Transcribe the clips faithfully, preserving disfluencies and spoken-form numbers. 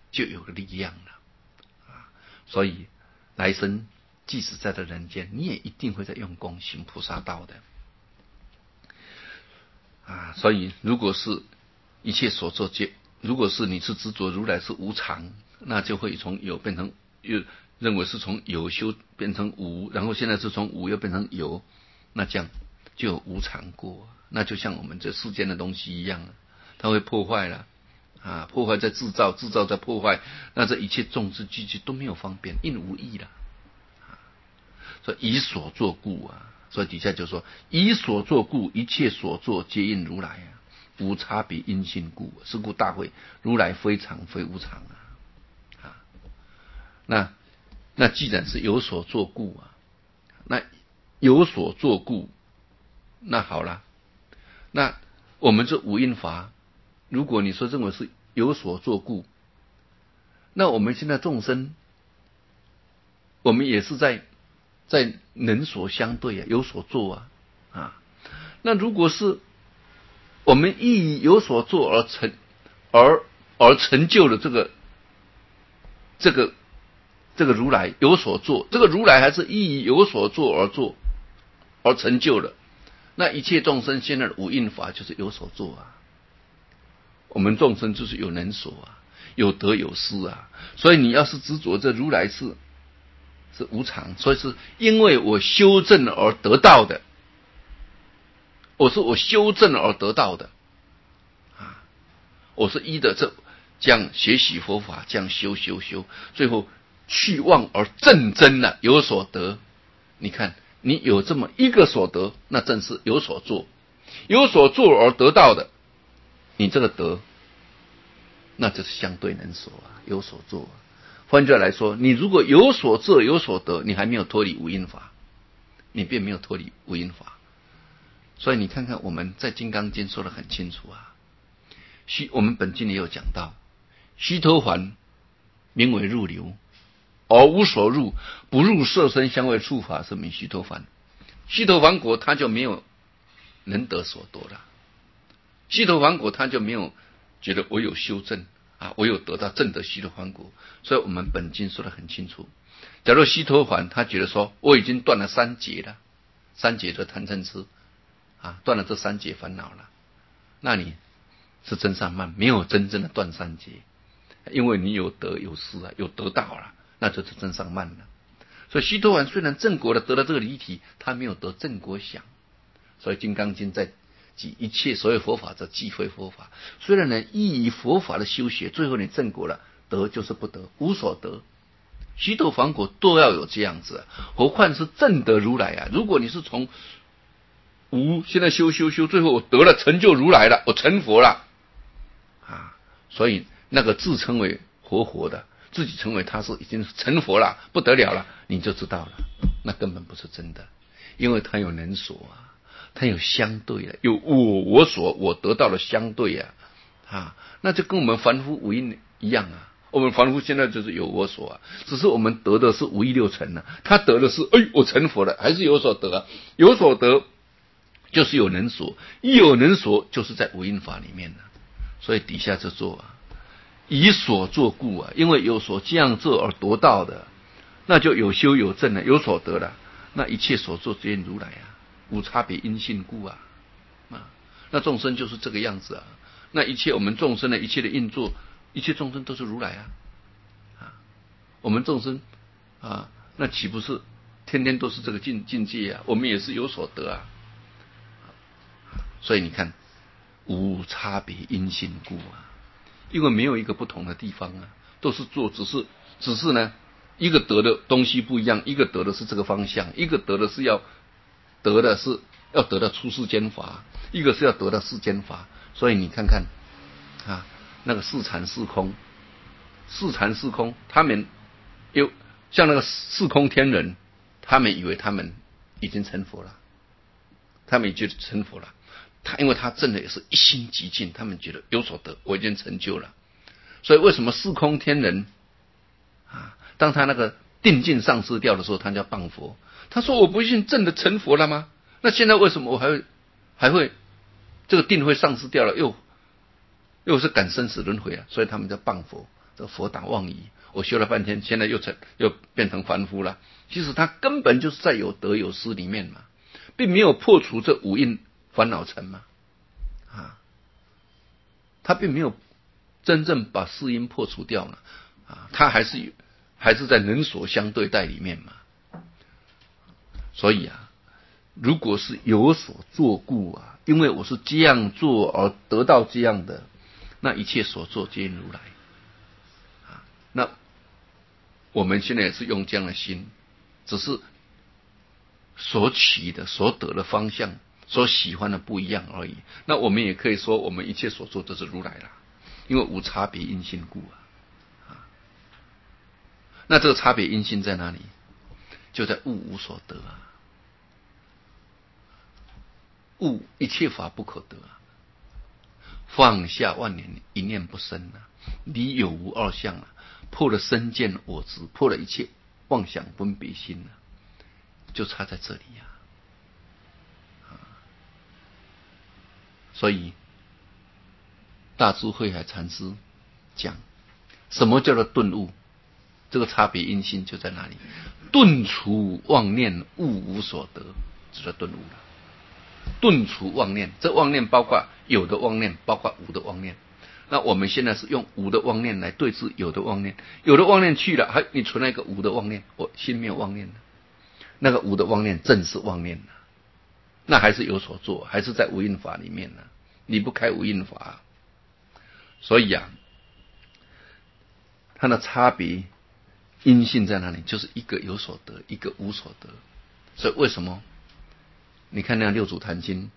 就有了力量了啊！所以来生即使在这人间，你也一定会在用功行菩萨道的啊！所以如果是一切所作皆，如果是你是执着如来是无常，那就会从有变成有，认为是从有修变成无，然后现在是从无又变成有，那这样就有无常过。那就像我们这世间的东西一样，它会破坏了啊，破坏在制造，制造在破坏，那这一切众生聚集都没有方便，应无益了啊。所以以所作故啊，所以底下就说以所作故，一切所作皆应如来啊。无差别因性故，是故大会如来非常非无常啊！啊，那那既然是有所作故啊，那有所作故，那好了，那我们这五因法，如果你说认为是有所作故，那我们现在众生，我们也是在在能所相对啊，有所作啊啊，那如果是我们亦有所作而成，而而成就了这个这个这个如来有所作，这个如来还是亦有所作而作而成就了。那一切众生现在的五蕴法就是有所作啊，我们众生就是有能所啊，有得有失啊。所以你要是执着这如来是是无常，所以是因为我修正而得到的。我是我修正而得到的啊！我是依的这这样学习佛法，这样修修修，最后去妄而正真了，有所得。你看，你有这么一个所得，那正是有所作，有所作而得到的。你这个得，那就是相对能所啊，有所作啊。换句话来说，你如果有所作有所得，你还没有脱离五因法，你并没有脱离五因法。所以你看看我们在《金刚经》说得很清楚啊，须我们本经也有讲到，须陀洹名为入流，而无所入，不入色身香味触法，是名须陀洹。须陀洹果他就没有能得所得了，须陀洹果他就没有觉得我有修正啊，我有得到正得须陀洹果。所以我们本经说得很清楚，假如须陀洹他觉得说我已经断了三劫了，三劫的贪嗔痴啊，断了这三劫烦恼了，那你是真上慢，没有真正的断三劫，因为你有得有失啊，有得到了，那就是真上慢了。所以须陀洹虽然正果的得到这个离体，他没有得正果想。所以《金刚经》在即一切所有佛法者即非佛法。虽然呢依以佛法的修学，最后你正果了，得就是不得，无所得。须陀洹果都要有这样子，何况是正得如来啊！如果你是从无现在修修修，最后我得了成就如来了，我成佛了啊！所以那个自称为活佛的，自己称为他是已经成佛了，不得了了，你就知道了，那根本不是真的，因为他有能所啊，他有相对了，有我我所我得到了相对啊啊，那就跟我们凡夫五蕴一样啊。我们凡夫现在就是有我所啊，只是我们得的是五欲六尘啊，他得的是哎我成佛了，还是有所得啊，有所得。就是有能所，一有能所就是在五因法里面了。所以底下就做啊，以所作故啊，因为有所这样做而得到的，那就有修有证了，有所得了。那一切所作皆应如来啊，无差别因性故啊啊，那众生就是这个样子啊。那一切我们众生的一切的运作，一切众生都是如来啊啊，我们众生啊，那岂不是天天都是这个境境界啊？我们也是有所得啊。所以你看，无差别因性故啊，因为没有一个不同的地方啊，都是做，只是只是呢，一个得的东西不一样，一个得的是这个方向，一个得的是要得的是要得到出世间法，一个是要得到世间法。所以你看看啊，那个四禅四空，四禅四空，他们有像那个四空天人，他们以为他们已经成佛了，他们已经成佛了。他因为他证的也是一心极尽，他们觉得有所得，我已经成就了。所以为什么四空天人啊，当他那个定境丧失掉的时候，他叫谤佛。他说我不是证的成佛了吗？那现在为什么我还会还会这个定会丧失掉了，又又是感生死轮回啊？所以他们叫谤佛。 这佛打妄语，我修了半天，现在又成又变成凡夫了。其实他根本就是在有得有失里面嘛，并没有破除这五蕴烦恼尘嘛，啊，他并没有真正把四因破除掉了，啊，他还是还是在能所相对待里面嘛。所以啊，如果是有所作故啊，因为我是这样做而得到这样的，那一切所作皆因如来。啊，那我们现在也是用这样的心，只是所取的、所得的方向、所喜欢的不一样而已。那我们也可以说，我们一切所做都是如来了，因为无差别因性故啊。啊，那这个差别因性在哪里？就在物无所得啊。物一切法不可得啊，放下万年一念不生啊，离有无二相啊，破了身见我执，破了一切妄想分别心啊，就差在这里呀、啊。所以大智慧海禅师讲，什么叫做顿悟？这个差别因性就在哪里？顿除妄念，物无所得，这叫顿悟了。顿除妄念，这妄念包括有的妄念，包括无的妄念。那我们现在是用无的妄念来对治有的妄念，有的妄念去了，还你存了一个无的妄念，我心没有妄念了，那个无的妄念正是妄念了，那还是有所做，还是在无印法里面呢，离不开无印法。所以啊，它的差别因性在哪里？就是一个有所得，一个无所得。所以为什么？你看那个六祖坛经，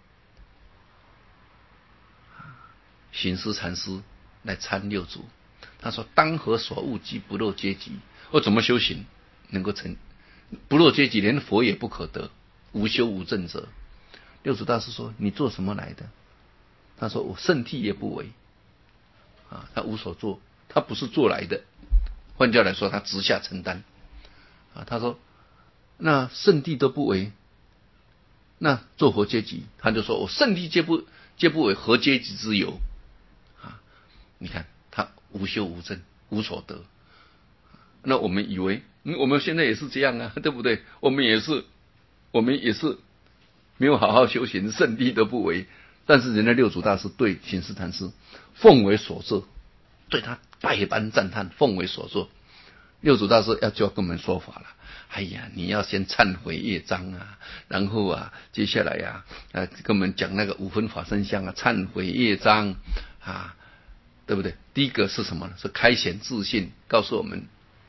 行思禅师来参六祖，他说：“当何所悟即不落阶级？我怎么修行能够成不落阶级？连佛也不可得，无修无证者。”六祖大师说：“你做什么来的？”他说：“我圣谛也不为。”啊，他无所做，他不是做来的。换句话来说，他直下承担。啊，他说：“那圣谛都不为。”那做佛阶级，他就说：“我圣谛皆不皆不为，何阶级之有？”啊，你看他无修无证，无所得。那我们以为，嗯，我们现在也是这样啊，对不对？我们也是，我们也是没有好好修行，圣谛都不为。但是人家六祖大师对行思禅师奉为所作，对他百般赞叹，奉为所作。六祖大师要就要跟我们说法了。哎呀，你要先忏悔业障啊，然后啊，接下来呀、啊，啊，跟我们讲那个五分法身相啊，忏悔业障啊，对不对？第一个是什么呢？是开显自信，告诉我们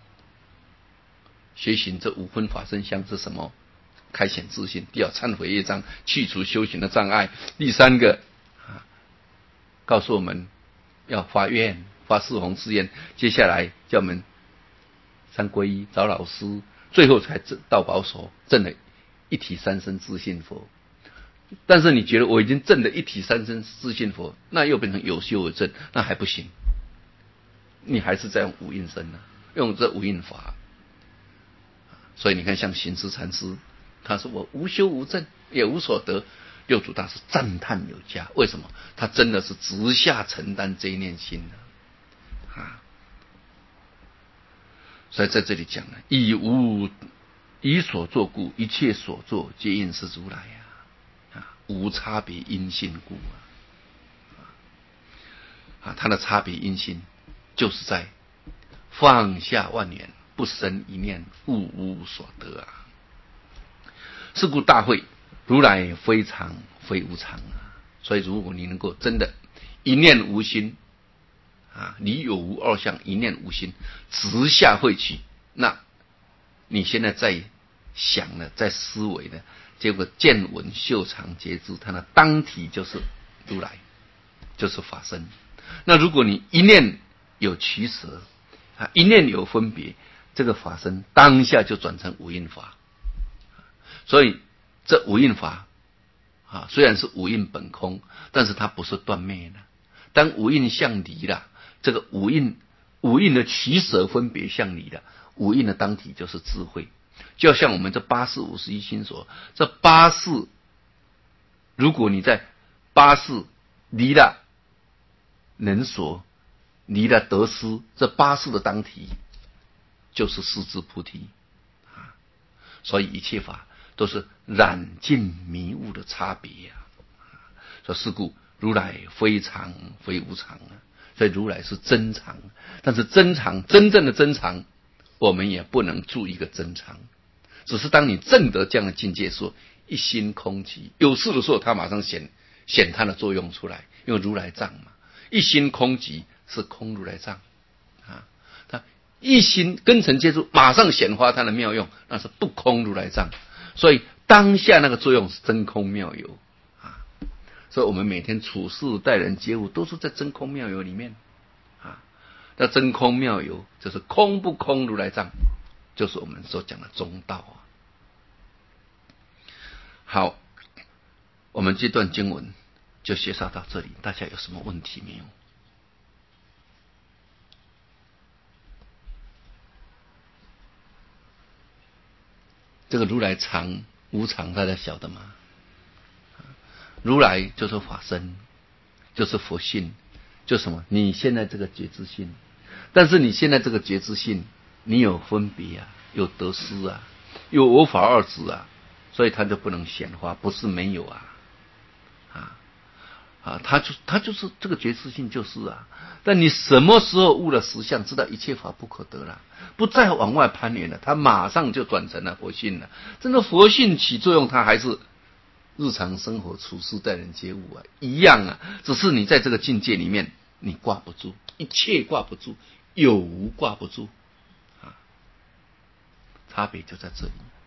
学行这五分法身相是什么？开显自信。第二，忏悔业障，去除修行的障碍。第三个啊，告诉我们要发愿，发四弘誓愿。接下来叫我们三皈依，找老师。最后才到保守，证了一体三身自信佛。但是你觉得我已经证了一体三身自信佛，那又变成有修有证，那还不行，你还是在用无印身呢、啊，用这无印法。所以你看，像行思禅师，他说我无修无证，也无所得。六祖大师赞叹有加，为什么？他真的是直下承担这一念心的啊。所以在这里讲呢，以无以所作故，一切所作皆应是如来啊，啊，无差别因性故啊，啊，它的差别因性就是在放下万缘，不生一念，物无所得啊。是故大会，如来非常非无常啊。所以如果你能够真的一念无心。啊，离有无二相，一念无心，直下慧取。那你现在在想呢，在思维呢，结果见闻嗅尝觉知，它的当体就是如来，就是法身。那如果你一念有取舍，啊，一念有分别，这个法身当下就转成无印法。所以这无印法啊，虽然是无印本空，但是它不是断灭的。当无印相离了。这个五蕴，五蕴的取舍分别相离的，五蕴的当体就是智慧。就像我们这八识五十一心所，这八识，如果你在八识离了能所， 离了得失这八事的当体，就是四智菩提啊。所以一切法都是染尽迷悟的差别呀、啊。所以是故如来非常非无常啊。所以如来是真常，但是真常真正的真常，我们也不能住一个真常。只是当你证得这样的境界说一心空寂，有事的时候它马上显显它的作用出来，因为如来藏嘛，一心空寂是空如来藏啊，它一心根尘接触，马上显发它的妙用，那是不空如来藏。所以当下那个作用是真空妙有啊，所以我们每天处事待人接物都是在真空妙有里面啊。那真空妙有就是空不空如来藏，就是我们所讲的中道啊。好，我们这段经文就介绍到这里，大家有什么问题没有？这个如来常无常大家晓得吗？如来就是法身，就是佛性，就什么？你现在这个觉知性，但是你现在这个觉知性，你有分别啊，有得失啊，有我法二执啊，所以它就不能显化，不是没有啊，啊啊，它就它就是这个觉知性就是啊。但你什么时候悟了实相，知道一切法不可得了，不再往外攀缘了，它马上就转成了佛性了。真的佛性起作用，它还是日常生活处事待人接物啊，一样啊，只是你在这个境界里面，你挂不住，一切挂不住，有无挂不住啊，差别就在这里。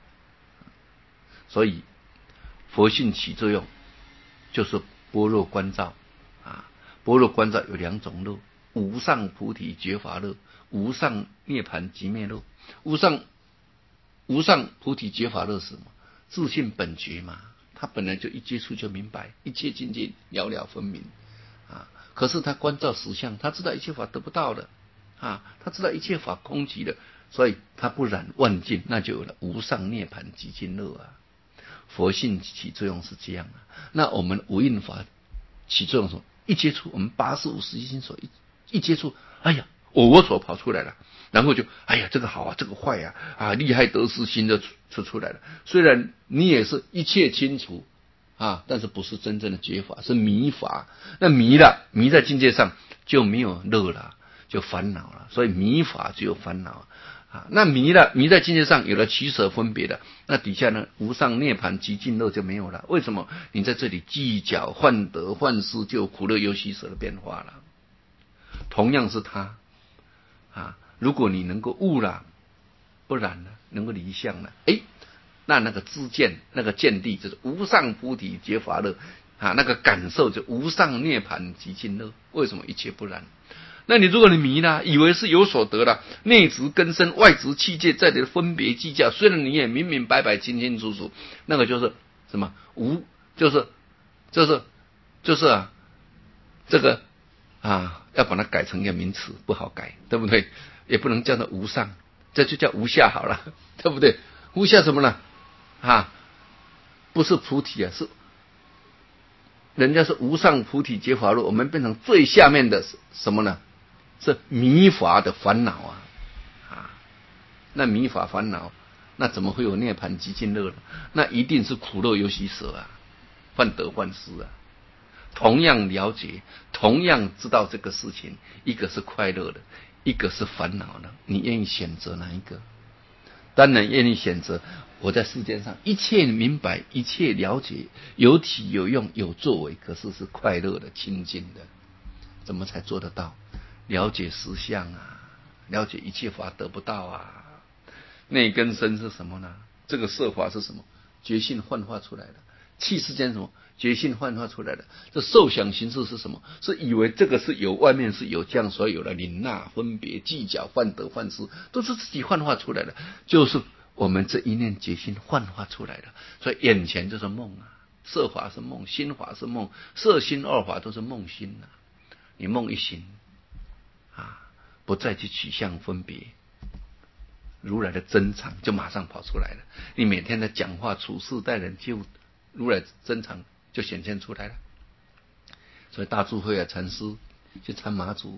所以佛性起作用，就是般若观照啊。般若观照有两种乐：无上菩提觉法乐，无上涅盘寂灭乐。无上无上菩提觉法乐是什么？自性本觉嘛。他本来就一接触就明白，一切境界了了分明啊。可是他观照实相，他知道一切法得不到的啊，他知道一切法空寂的，所以他不染万境，那就有了无上涅盘寂尽乐啊。佛性起作用是这样啊。那我们无印法起作用什么？一接触，我们八十五十一心所一一接触，哎呀，我我所跑出来了，然后就哎呀，这个好啊，这个坏啊，啊，利害得失心就出出来了。虽然你也是一切清楚啊，但是不是真正的觉法，是迷法。那迷了，迷在境界上就没有乐了，就烦恼了。所以迷法就有烦恼啊。那迷了，迷在境界上有了取舍分别的，那底下呢，无上涅盘寂尽乐就没有了。为什么？你在这里计较患得患失，就有苦乐忧喜舍的变化了。同样是他啊，如果你能够悟了，不然呢，能够离相了，哎，那那个知见，那个见地就是无上菩提觉法乐啊，那个感受就无上涅盘寂尽乐。为什么一切不然？那你如果你迷了，以为是有所得了，内执根身，外执器界，在你的分别计较，虽然你也明明白白清清楚楚，那个就是什么无，就是就是就是啊，这个啊，要把它改成一个名词，不好改，对不对？也不能叫它无上，这就叫无下好了，对不对？无下什么呢？啊，不是菩提啊，是人家是无上菩提觉法乐，我们变成最下面的什么呢？是迷法的烦恼啊，啊，那迷法烦恼，那怎么会有涅盘寂尽乐呢？那一定是苦乐忧喜舍啊，患得患失啊。同样了解，同样知道这个事情，一个是快乐的，一个是烦恼的，你愿意选择哪一个？当然愿意选择我在世界上一切明白，一切了解，有体有用有作为，可是是快乐的清净的。怎么才做得到？了解实相啊，了解一切法得不到啊。内根身是什么呢？这个色法是什么？觉性幻化出来的。气世间什么？觉性幻化出来的。这受想行识是什么？是以为这个是有，外面是有，这样所以有了领纳分别计较患得患失，都是自己幻化出来的，就是我们这一念觉性幻化出来的。所以眼前就是梦啊，色法是梦，心法是梦，色心二法都是梦心啊。你梦一醒啊，不再去取向分别，如来的真常就马上跑出来了。你每天的讲话处事待人接物，如来真常就显现出来了。所以大智慧啊，禅师去参马祖，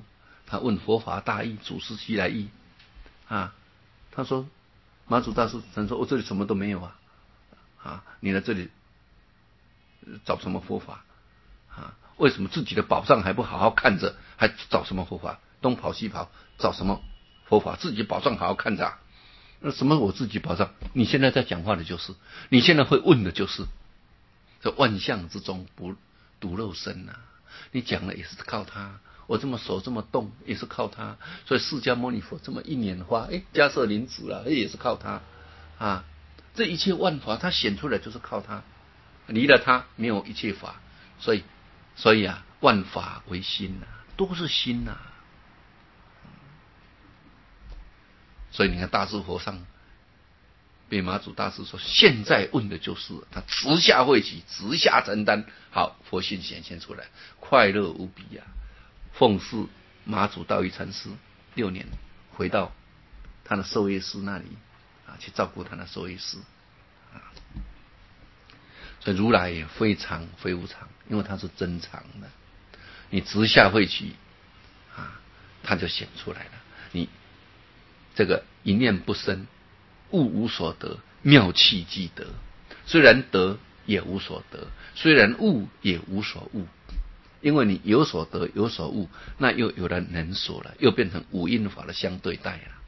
他问佛法大义，祖师西来意啊。他说马祖大师曾说：“我这里什么都没有啊，啊，你来这里找什么佛法啊？为什么自己的宝藏还不好好看着，还找什么佛法？东跑西跑，找什么佛法？自己宝藏好好看着啊。那什么我自己宝藏？你现在在讲话的就是，你现在会问的就是，这万象之中不独肉身啊！你讲的也是靠他。”我这么手这么动，也是靠他。所以释迦牟尼佛这么一拈花，哎，迦叶林子了，也是靠他啊。这一切万法，他显出来就是靠他，离了他没有一切法。所以，所以啊，万法唯心呐、啊，都是心呐、啊。所以你看大智和尚被马祖大师说，现在问的就是他直下慧起，直下承担。好，佛性显现出来，快乐无比呀、啊。奉侍马祖道一禅师六年，回到他的授业师那里啊，去照顾他的授业师啊。所以如来也非常非无常，因为他是真常的。你直下慧起啊，他就显出来了。你这个一念不生，物无所得，妙器即得。虽然得也无所得，虽然悟也无所悟。因为你有所得有所悟，那又有了能所了，又变成五因法的相对待了。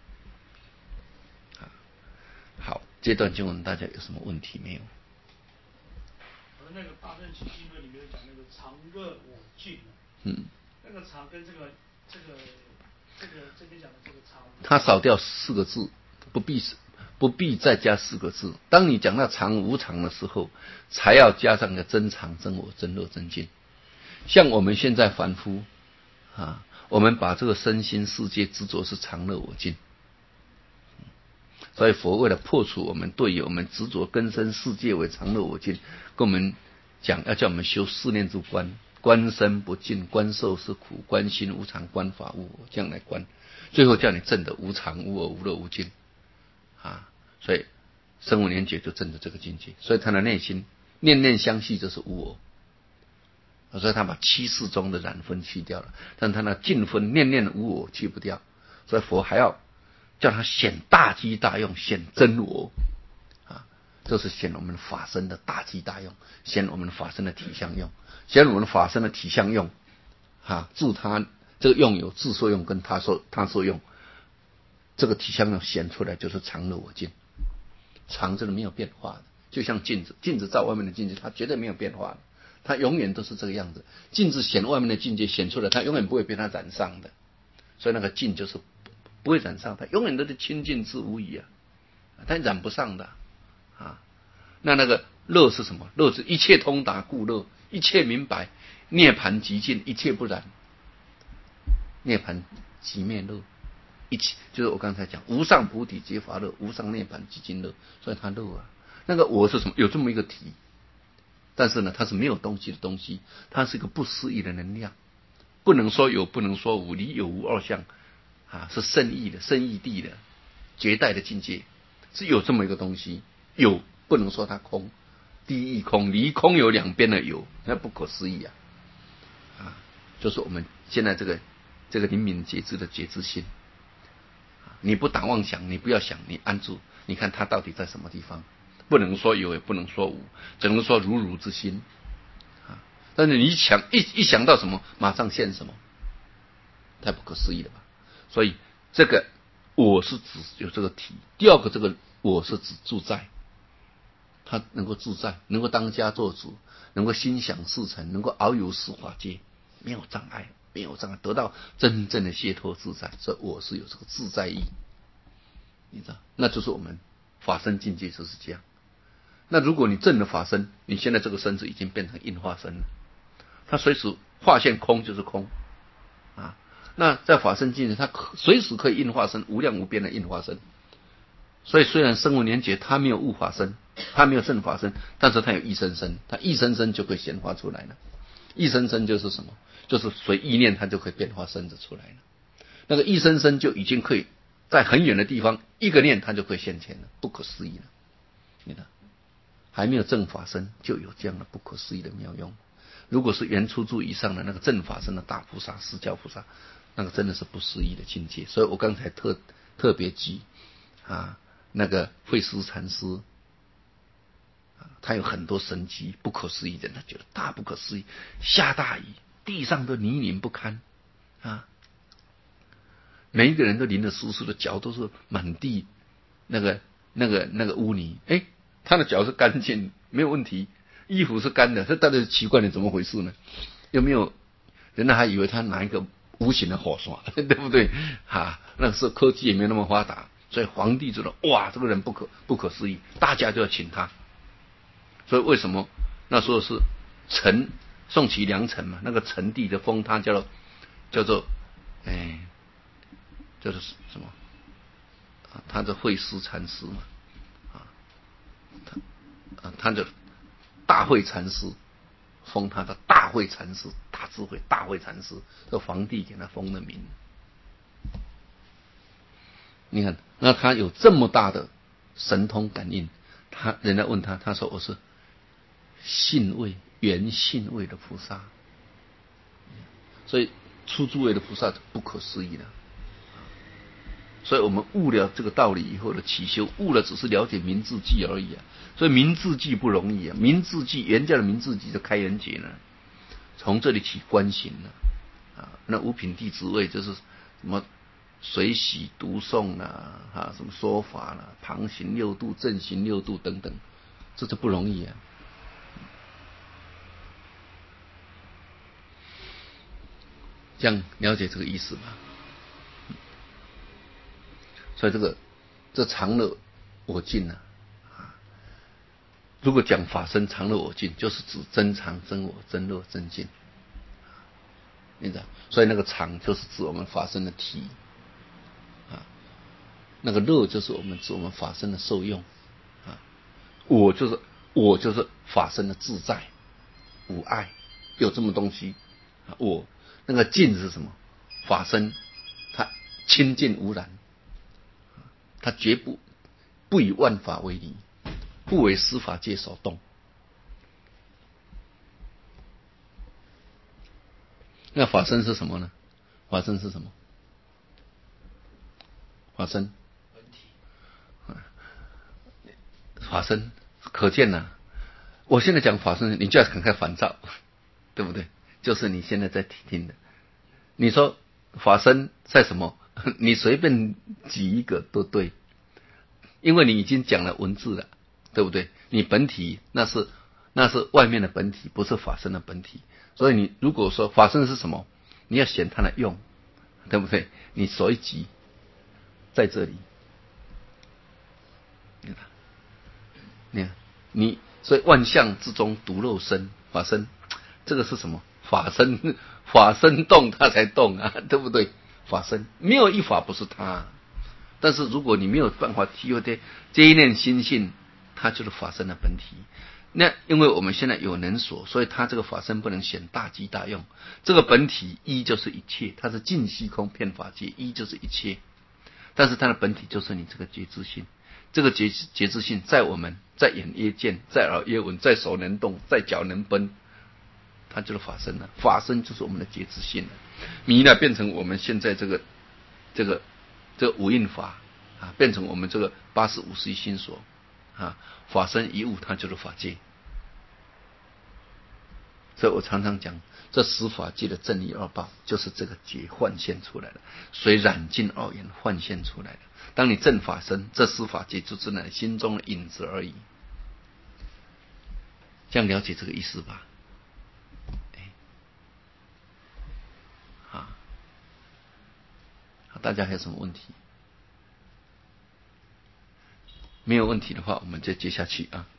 好，这段经文大家有什么问题没有？ 而那个大乘起信论里面讲那个常热我净， 嗯， 那个常跟这个这个这个这边讲的这个常， 他少掉四个字，不必不必再加四个字。当你讲到常无常的时候，才要加上个真常真我真乐真净。像我们现在凡夫啊，我们把这个身心世界执着是常乐我净，所以佛为了破除我们对于我们执着根生世界为常乐我净，跟我们讲要叫我们修四念住观，观身不净，观受是苦，观心无常，观法无我，这样来观，最后叫你证得无常无我无乐无净啊。所以声闻缘觉就证得这个境界，所以他的内心念念相续就是无我。所以他把七世中的染分去掉了，但他那净分念念无我去不掉，所以佛还要叫他显大机大用，显真我啊，这是显我们法身的大机大用，显我们法身的体相用，显我们法身的体相用啊，自他这个用有自受用跟他受他受用，这个体相用显出来就是常乐我净，常真的没有变化的，就像镜子，镜子照外面的镜子，它绝对没有变化的。它永远都是这个样子，镜子显外面的境界显出来，它永远不会被它染上的，所以那个镜就是不会染上，它永远都是清净之无疑啊，它染不上的啊。那那个乐是什么？乐是一切通达故乐，一切明白，涅槃极尽，一切不染，涅槃即灭乐，一切就是我刚才讲无上菩提皆法乐，无上涅槃极尽乐，所以它乐啊。那个我是什么？有这么一个体。但是呢，它是没有东西的东西，它是一个不思议的能量，不能说有，不能说无，离有无二相啊，是胜义的、胜义谛的、绝代的境界，是有这么一个东西。有不能说它空，第一空，离空有两边的有，那不可思议啊！啊，就是我们现在这个这个灵敏觉知的觉知心，你不打妄想，你不要想，你安住，你看它到底在什么地方？不能说有，也不能说无，只能说如如之心啊。但是你想一一想到什么，马上现什么，太不可思议了吧？所以这个我是指有这个体，第二个这个我是指自在，他能够自在，能够当家做主，能够心想事成，能够遨游四法界，没有障碍，没有障碍，得到真正的解脱自在。所以我是有这个自在意，你知道，那就是我们法身境界就是这样。那如果你证了法身，你现在这个身子已经变成应化身了，它随时化现空就是空啊。那在法身境界，它随时可以应化身，无量无边的应化身。所以虽然声闻缘觉它没有悟法身，它没有证法身，但是它有一生生，它一生生就可以显化出来了。一生生就是什么？就是随意念它就可以变化身子出来了。那个一生生就已经可以在很远的地方一个念它就可以现前了，不可思议了。你看。还没有正法身，就有这样的不可思议的妙用。如果是原初住以上的那个正法身的大菩萨、释迦菩萨， 那个真的是不思议的境界。所以我刚才特特别举啊，那个慧思禅师，他有很多神迹，不可思议的，他觉得大不可思议。下大雨，地上都泥泞不堪啊，每一个人都淋得湿湿的，脚都是满地那个那个那个污泥。哎，他的脚是干净，没有问题，衣服是干的，这到底是奇怪的，怎么回事呢？有没有人家还以为他拿一个无形的火刷，对不对？啊，那时候科技也没有那么发达，所以皇帝觉得哇，这个人不可不可思议，大家就要请他。所以为什么那时候是陈宋齐梁陈嘛？那个陈帝的封他叫做叫做哎叫做什么？啊，他的慧思禅师嘛，啊，他啊他的大慧禅师，封他的大慧禅师，大智慧大慧禅师，这皇帝给他封的名。你看，那他有这么大的神通感应，他人家问他，他说我是信位原信位的菩萨，所以出诸位的菩萨不可思议的。所以我们悟了这个道理以后的起修，悟了只是了解明智记而已啊。所以明智记不容易啊，明智记原教的明智记的开元节呢，从这里起观行了啊。那五品弟子位就是什么随喜读诵啦，啊，什么说法啦，旁行六度、正行六度等等，这就不容易啊。这样了解这个意思吧。所以这个这常乐我净呢、啊，如果讲法身常乐我净，就是指真常真我真乐真净，你知道？所以那个常就是指我们法身的体啊，那个乐就是我们指我们法身的受用啊，我就是我就是法身的自在无碍，有这么东西啊。我那个净是什么？法身它清净无染。他绝不不以万法为离，不为司法界所动。那法身是什么呢？法身是什么？法身，法身可见呐、啊。我现在讲法身，你就要看看烦躁，对不对？就是你现在在听的。你说法身在什么？你随便举一个都对。因为你已经讲了文字了，对不对？你本体那是那是外面的本体，不是法身的本体。所以你如果说法身是什么，你要选它的用，对不对？你手一举在这里，你看，你看，你所以万象之中独肉身，法身这个是什么？法身法身动它才动啊，对不对？法身没有一法不是它。但是如果你没有办法体会这一念心性，它就是法身的本体。那因为我们现在有能所，所以它这个法身不能显大机大用。这个本体一就是一切，它是尽虚空遍法界，一就是一切。但是它的本体就是你这个觉知性，这个觉觉知性在我们在眼耶见，在耳耶闻，在手能动，在脚能奔，它就是法身了。法身就是我们的觉知性了。迷呢变成我们现在这个这个。这个五蕴法啊，变成我们这个八十五十一心所啊，法身一物，它就是法界。所以我常常讲，这十法界的正一二报，就是这个结幻现出来的，随染尽二缘幻现出来的。当你正法身，这十法界就只能心中的影子而已。这样了解这个意思吧？哎，啊。大家还有什么问题？没有问题的话，我们就接下去啊。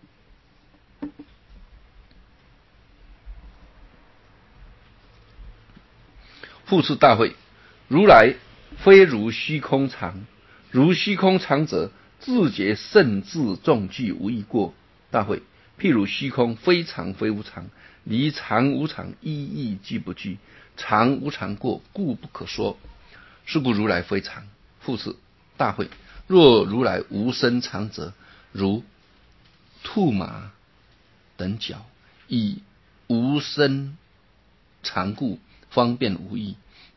复次大会，如来非如虚空常，如虚空常者，自觉甚至众具无异过。大会，譬如虚空非常非无常，离常无常一义俱不具，常无常过，故不可说。是故如来非常。复次大会，若如来无生常者，如兔马等角，以无生常故，方便无益。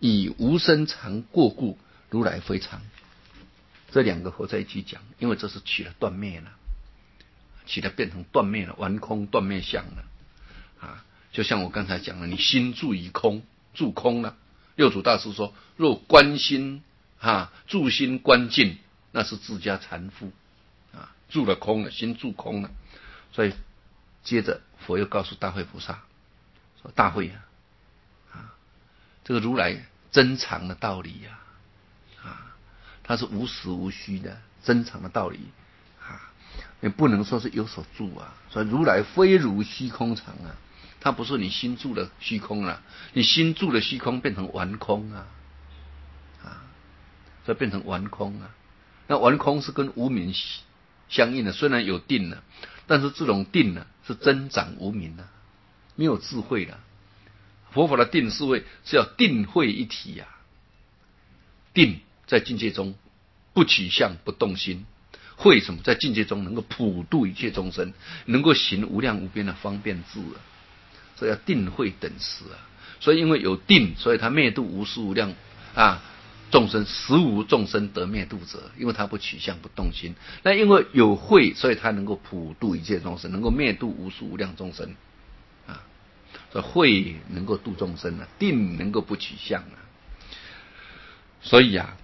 以无生常过故，如来非常。这两个合在一起讲，因为这是起了断灭了，起了变成断灭了，完空断灭相了啊！就像我刚才讲了，你心住于空，住空了。六祖大师说：若观心啊，住心观尽，那是自家禅夫啊，住了空了，心住空了。所以接着佛又告诉大慧菩萨说：大慧啊，啊，这个如来真常的道理呀、啊，啊。它是无实无虚的真常的道理啊，你不能说是有所住啊。所以如来非如虚空常啊，它不是你心住的虚空啊，你心住的虚空变成完空啊，啊，所以变成完空啊。那完空是跟无明相应的，虽然有定了，但是这种定呢是增长无明啊，没有智慧了。佛法的定是为是要定慧一体呀、啊，定。在境界中不取相不动心，慧什么？在境界中能够普度一切众生，能够行无量无边的方便智啊，所以要定慧等持啊。所以因为有定，所以他灭度无数无量啊众生，实无众生得灭度者，因为他不取相不动心。那因为有慧，所以他能够普度一切众生，能够灭度无数无量众生啊。所以慧能够度众生啊，定能够不取相啊。所以啊，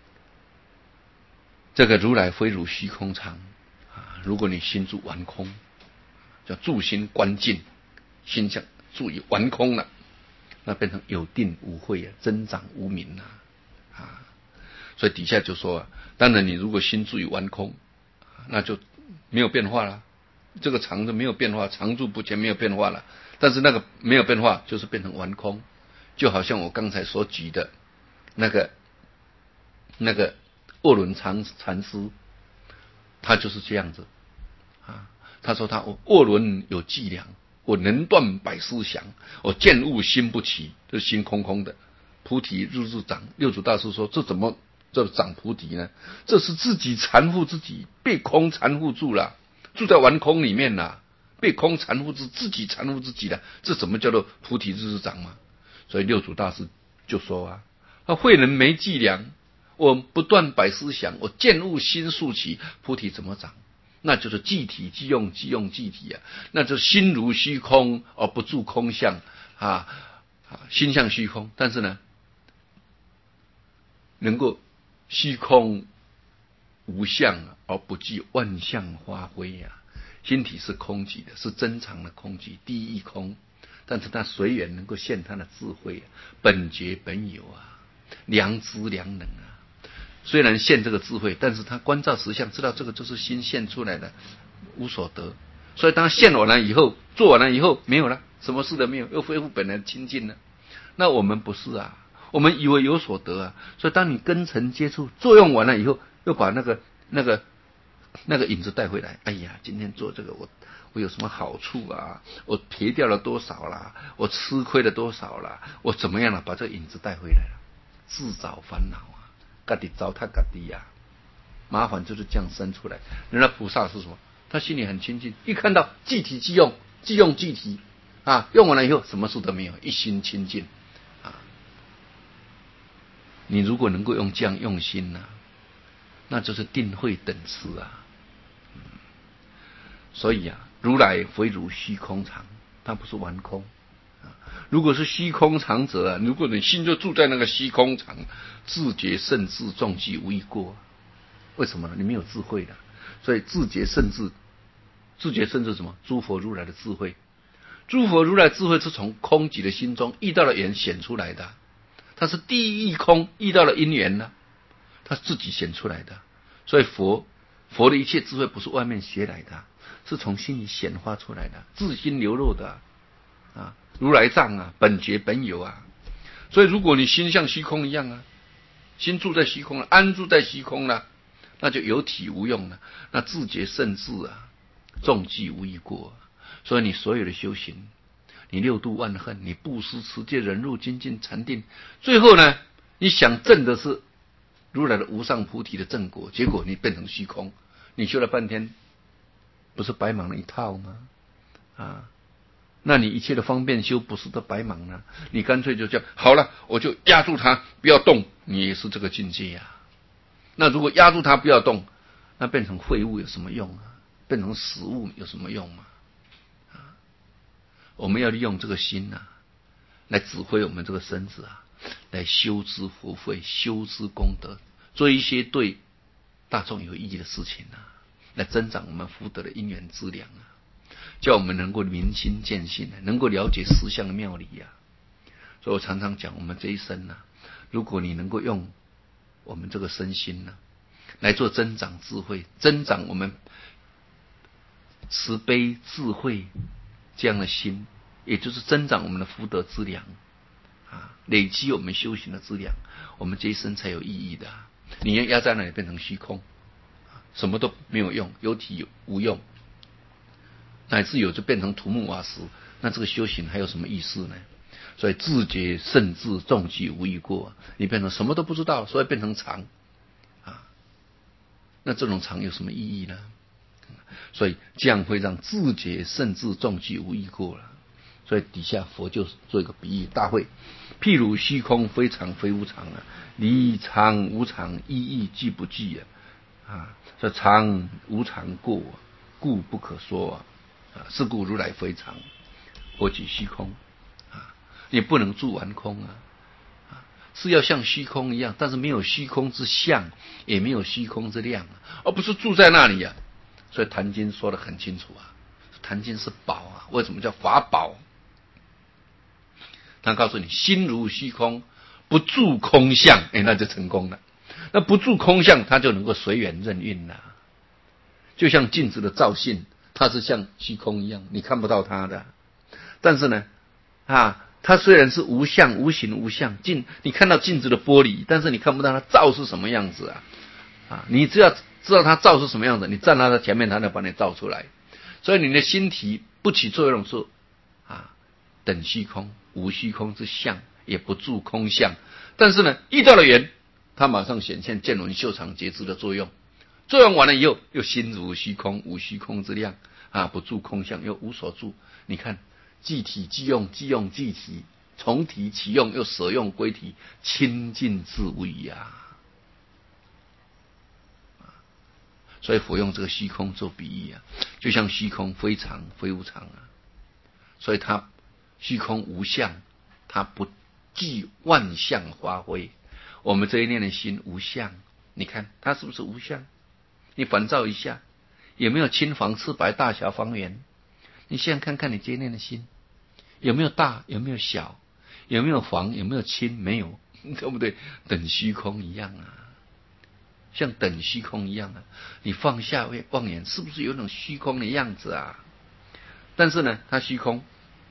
这个如来非如虚空常啊。如果你心住完空，叫住心观尽，心想住于完空了，那变成有定无慧啊，增长无明啊啊。所以底下就说啊，当然你如果心住于完空，那就没有变化了。这个常就没有变化，常住不前没有变化了。但是那个没有变化，就是变成完空，就好像我刚才所举的那个。那个卧轮禅禅师，他就是这样子啊。他说他卧轮有伎俩，我能断百思想，我见物心不起，这心空空的，菩提日日长。六祖大师说，这怎么这长菩提呢？这是自己缠缚自己，被空缠缚住了，住在完空里面了，被空缠缚住，自己缠缚自己了，这怎么叫做菩提日日长嘛？所以六祖大师就说啊，他慧能没伎俩。我不断百思想，我见物心速起，菩提怎么长？那就是即体即用，即用即体啊，那就是心如虚空而不住空相啊，心像虚空，但是呢，能够虚空无相而不计万象发挥呀、啊。心体是空寂的，是真常的空寂，第一空，但是它随缘能够现它的智慧、啊，本觉本有啊，良知良能啊。虽然现这个智慧，但是他观照实相，知道这个就是心现出来的，无所得。所以当现完了以后，做完了以后，没有了，什么事都没有，又恢复本来清净了。那我们不是啊，我们以为有所得啊。所以当你根尘接触，作用完了以后，又把那个那个那个影子带回来。哎呀，今天做这个我我有什么好处啊？我赔掉了多少啦？我吃亏了多少啦？我怎么样了？把这个影子带回来了，自找烦恼啊！自己糟蹋自己呀，麻烦就是这样生出来。人家菩萨是什么？他心里很清净，一看到即体即用，即用即体啊，用完了以后什么事都没有，一心清净啊。你如果能够用这样用心呢、啊，那就是定慧等持啊。嗯、所以啊，如来非如虚空常，他不是完空。如果是虚空常者啊，如果你心就住在那个虚空常，自觉圣智众迹无一过。为什么呢？你没有智慧的，所以自觉圣智，自觉圣智什么？诸佛如来的智慧，诸佛如来智慧是从空寂的心中遇到了缘显出来的，它是第一空遇到了因缘呢，它自己显出来的。所以佛佛的一切智慧不是外面学来的，是从心里显化出来的，自心流露的啊。如来藏啊，本觉本有啊。所以如果你心像虚空一样啊，心住在虚空了，安住在虚空了，那就有体无用了，那自觉圣智啊，众迹无一过。所以你所有的修行，你六度万恨，你布施持戒忍辱精进禅定，最后呢，你想证的是如来的无上菩提的正果，结果你变成虚空，你修了半天，不是白忙了一套吗？啊！ 那你一切的方便修不是都白忙了？你干脆就这样好了，我就压住它不要动，你也是这个境界啊。那如果压住它不要动，那变成废物有什么用啊？变成死物有什么用吗？啊，我们要利用这个心啊，来指挥我们这个身子啊，来修之福慧，修之功德，做一些对大众有意义的事情啊，来增长我们福德的因缘资粮啊，叫我们能够明心见性，能够了解实相的妙理啊。所以我常常讲，我们这一生啊，如果你能够用我们这个身心呢、啊，来做增长智慧，增长我们慈悲智慧这样的心，也就是增长我们的福德资粮啊，累积我们修行的资粮，我们这一生才有意义的、啊。你要压在那里变成虚空，什么都没有用，有体无用，乃至有就变成土木瓦石，那这个修行还有什么意思呢？所以自觉圣智众迹无一过，你变成什么都不知道，所以变成常啊，那这种常有什么意义呢？所以这样会让自觉圣智众迹无一过了。所以底下佛就做一个比喻大会，譬如虚空非常非无常啊，离常无常，一义即不具啊。啊，这常无常过，故不可说啊。是故如来非常，我即虚空啊，你不能住完空啊。是要像虚空一样，但是没有虚空之相，也没有虚空之量，而不是住在那里啊。所以《坛经》说得很清楚啊，《坛经》是宝啊，为什么叫法宝？他告诉你，心如虚空，不住空相，哎，那就成功了。那不住空相，它就能够随缘任运了。就像镜子的照性，它是像虚空一样，你看不到它的。但是呢，啊，它虽然是无相、无形、无相，镜你看到镜子的玻璃，但是你看不到它照是什么样子啊。啊，你只要知道它照是什么样子，你站在它前面，它能把你照出来。所以你的心体不起作用是啊，等虚空，无虚空之相，也不住空相。但是呢，遇到了缘，它马上显现见闻嗅尝觉知的作用。作用完了以后，又心如虚空，无虚空之量啊，不住空相，又无所住。你看，即体即用，即用即体，从体起用，又舍用归体，清净自微呀、啊。所以佛用这个虚空做比喻啊，就像虚空非常非无常啊，所以它虚空无相，它不具万象发挥。我们这一念的心无相，你看它是不是无相？你反照一下，有没有青黄赤白大小方圆？你现在看看你这一念的心，有没有大？有没有小？有没有黄？有没有青？没有，对不对？等虚空一样啊。像等虚空一样啊，你放下望眼，是不是有种虚空的样子啊？但是呢，它虚空。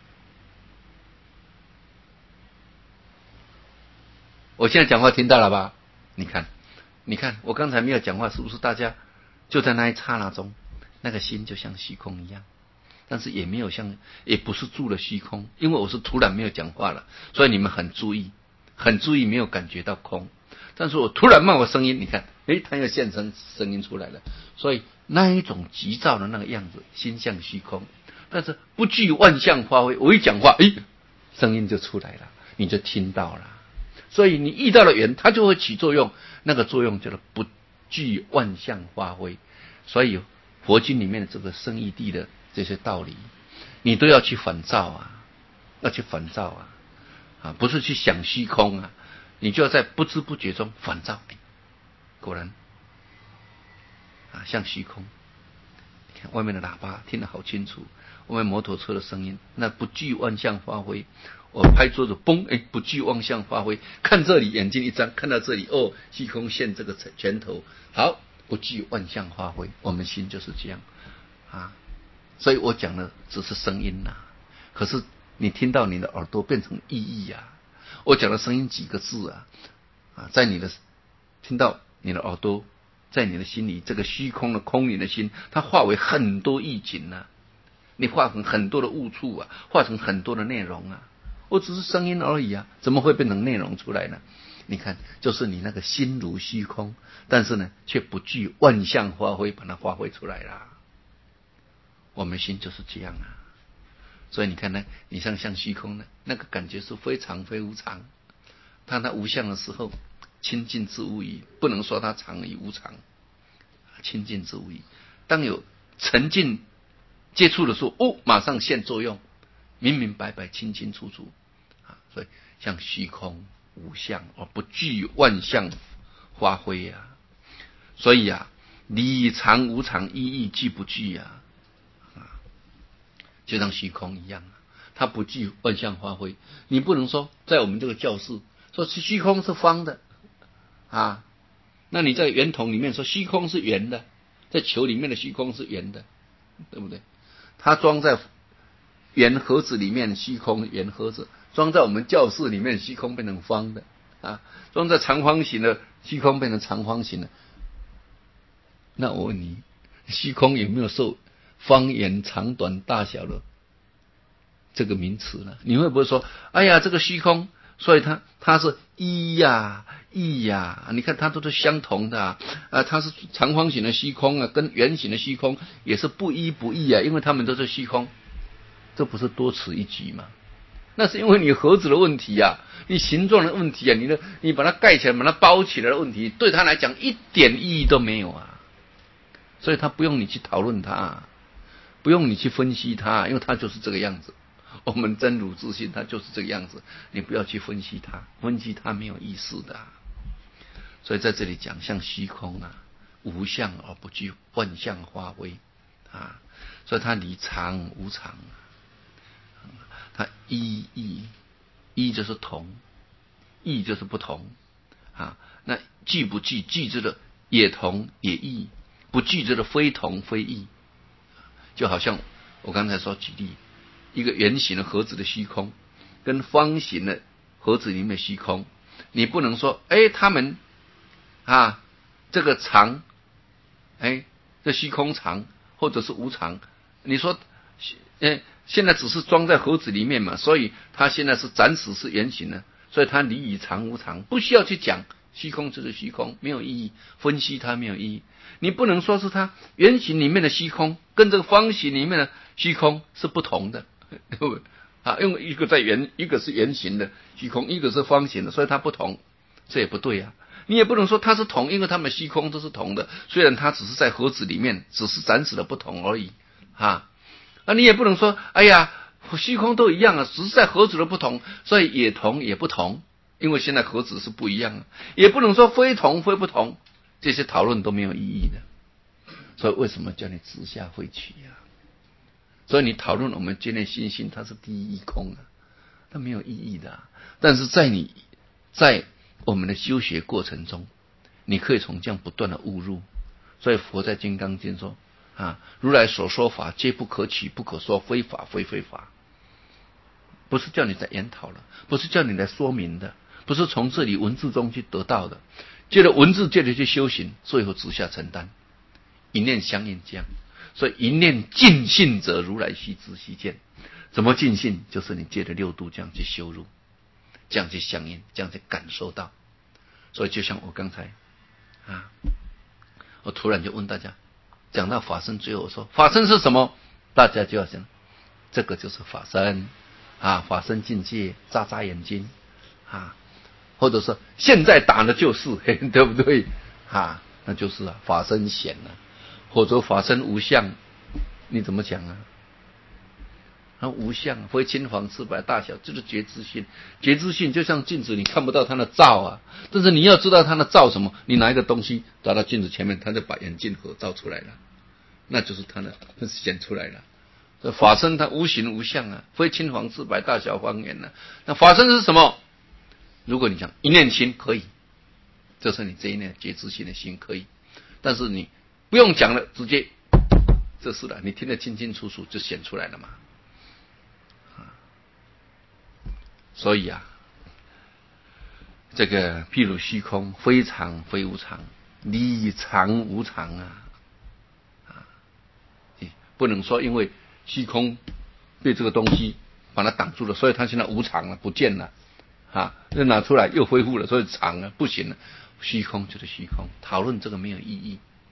我现在讲话听到了吧？你看，你看，我刚才没有讲话，是不是大家就在那一刹那中，那个心就像虚空一样？但是也没有像，也不是住了虚空，因为我是突然没有讲话了，所以你们很注意，很注意，没有感觉到空。但是我突然冒个声音，你看，诶，它又现成声音出来了。所以那一种急躁的那个样子，心像虚空，但是不具万象发挥。我一讲话，诶，声音就出来了，你就听到了。所以你遇到了缘，它就会起作用，那个作用叫做不具万象发挥。所以佛经里面的这个生义谛的这些道理，你都要去反照啊，要去反照啊，啊，不是去想虚空啊。你就要在不知不觉中反照，果然啊，像虚空。你看外面的喇叭听得好清楚，外面摩托车的声音，那不具万象发挥。我拍桌子，嘣，哎，不具万象发挥。看这里，眼睛一张，看到这里，哦，虚空现这个拳头，好，不具万象发挥。我们心就是这样啊，所以我讲的只是声音呐、啊，可是你听到你的耳朵变成意义啊。我讲的声音几个字啊，啊，在你的听到你的耳朵，在你的心里，这个虚空的空灵的心，它化为很多意境啊，你化成很多的物处啊，化成很多的内容啊。我只是声音而已啊，怎么会变成内容出来呢？你看，就是你那个心如虚空，但是呢，却不具万象发挥，把它发挥出来了。我们心就是这样啊。 所以你看呢，你像像虚空呢，那个感觉是非常非无常。当它无相的时候，清净之无疑，不能说它常与无常，清净之无疑。当有沉浸接触的时候，哦，马上现作用，明明白白，清清楚楚啊。所以像虚空无相，而不具万象发挥啊。所以啊，理常无常，一义具不具啊？啊，就像虚空一样，它不具万象发挥。你不能说在我们这个教室说虚空是方的啊，那你在圆筒里面说虚空是圆的，在球里面的虚空是圆的，对不对？它装在圆盒子里面，虚空圆盒子；装在我们教室里面，虚空变成方的啊；装在长方形的，虚空变成长方形的。那我问你，虚空有没有受方圆长短大小的这个名词呢？你会不会说，哎呀，这个虚空，所以它它是一呀一呀？你看它都是相同的啊，啊，它是长方形的虚空啊，跟圆形的虚空也是不一不异啊，因为它们都是虚空，这不是多此一举吗？那是因为你盒子的问题啊，你形状的问题啊，你的你把它盖起来，把它包起来的问题，对它来讲一点意义都没有啊。所以他不用你去讨论它，不用你去分析它，因为它就是这个样子。我们真如自信，它就是这个样子，你不要去分析它，分析它没有意思的啊。所以在这里讲，像虚空啊，无相而不具万象发挥啊，所以它离常无常，它一异，一就是同，异就是不同啊。那具不具，具之的也同也异。不具之的非同非异，就好像我刚才说举例，一个圆形的盒子的虚空，跟方形的盒子里面的虚空，你不能说，哎，他们啊，这个常，哎，这虚空常或者是无常，你说，哎，现在只是装在盒子里面嘛，所以它现在是暂时是圆形的，所以它离于常无常，不需要去讲。虚空就是虚空，没有意义，分析它没有意义。你不能说是它圆形里面的虚空跟这个方形里面的虚空是不同的，对不对啊？因为一个在圆，一个是圆形的虚空，一个是方形的，所以它不同，这也不对啊。你也不能说它是同，因为它们虚空都是同的，虽然它只是在盒子里面，只是暂时的不同而已啊。啊，你也不能说，哎呀，虚空都一样啊，只是在盒子的不同，所以也同也不同。因为现在盒子是不一样的，也不能说非同非不同，这些讨论都没有意义的。所以为什么叫你直下会取啊？所以你讨论我们建立信心，它是第一义空啊，它没有意义的啊。但是在你在我们的修学过程中，你可以从这样不断的悟入。所以佛在《金刚经》说啊，如来所说法，皆不可取，不可说，非法非非法。不是叫你在研讨了，不是叫你来说明的，不是从这里文字中去得到的，借着文字借着去修行，最后直下承担，一念相应这样。所以一念尽性者，如来须知须见。怎么尽性？就是你借着六度这样去修入，这样去相应，这样去感受到。所以就像我刚才啊，我突然就问大家，讲到法身，最后我说法身是什么？大家就要想，这个就是法身啊，法身境界，眨眨眼睛啊，或者说现在打的就是，对不对啊？那就是啊，法身显啊，或者法身无相，你怎么讲啊？它无相，非青黄赤白大小，就是觉知性。觉知性就像镜子，你看不到它的照啊，但是你要知道它的照什么，你拿一个东西打到镜子前面，它就把眼镜盒照出来了，那就是它的显出来了。这法身它无形无相啊，非青黄赤白大小方圆啊。那法身是什么？如果你讲一念心可以，这是你这一念觉知性的心可以，但是你不用讲了，直接这是了，你听得清清楚楚就显出来了嘛。所以啊，这个譬如虚空，非常非无常，理常无常啊，啊，不能说因为虚空被这个东西把它挡住了，所以它现在无常了，不见了啊，又拿出来又恢复了，所以常了，不行了。虚空就是虚空，讨论这个没有意义。